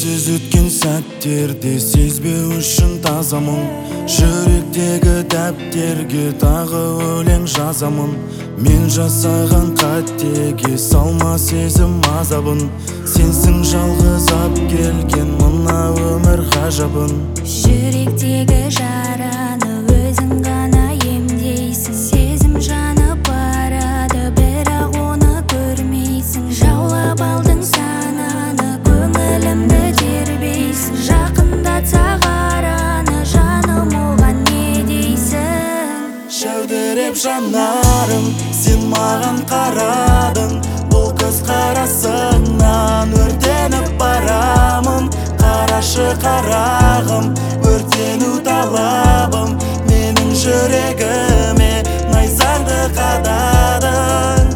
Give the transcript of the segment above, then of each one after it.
Сенсіз өткен сәттерде сезбеу үшін тазамын. Жүректегі дәптерге тағы өлең жазамын. Мен жасаған қатеге салма сезім азабын. Сенсің жалғызап келген мына өмір ғажабын. Жүректегі жараны өзің ғана емдейсің. Сезім жанып барады, бірақ оны көрмейсің. Жаулап алдың сананы, көңілімді тербейсің. Жақындатсақ араны, жаным оған не дейсің? Шәудіреп жанарым, сен маған қарадың. Бұл көз қарасыңнан өртеніп барамын. Қарашы қарағым, өртену талабым. Менің жүрегіме найзаңды қададың.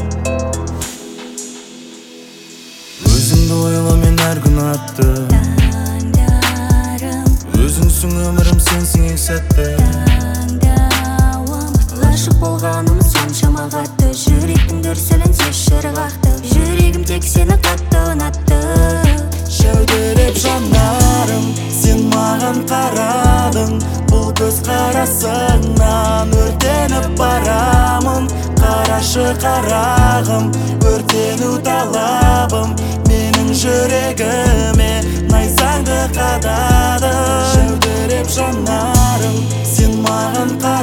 Өзіңді ойлаумен әр күн атты Таңдарым, өзіңсің өмірім, сенсің ең сәтті. таңдауым, ғашық болғаным соншама қатты. Жүректің дүрсілін сез шырғақты. Жүрегім тек сені қатты ұнатты. Шәудіреп жанарым, сен маған қарадың. Бұл көз қарасыңнан өртеніп барамын. Қарашы қарағым, өртену талабым. Менің жүрегіме найзаңды қададың. Шәудіреп жанарым, сен маған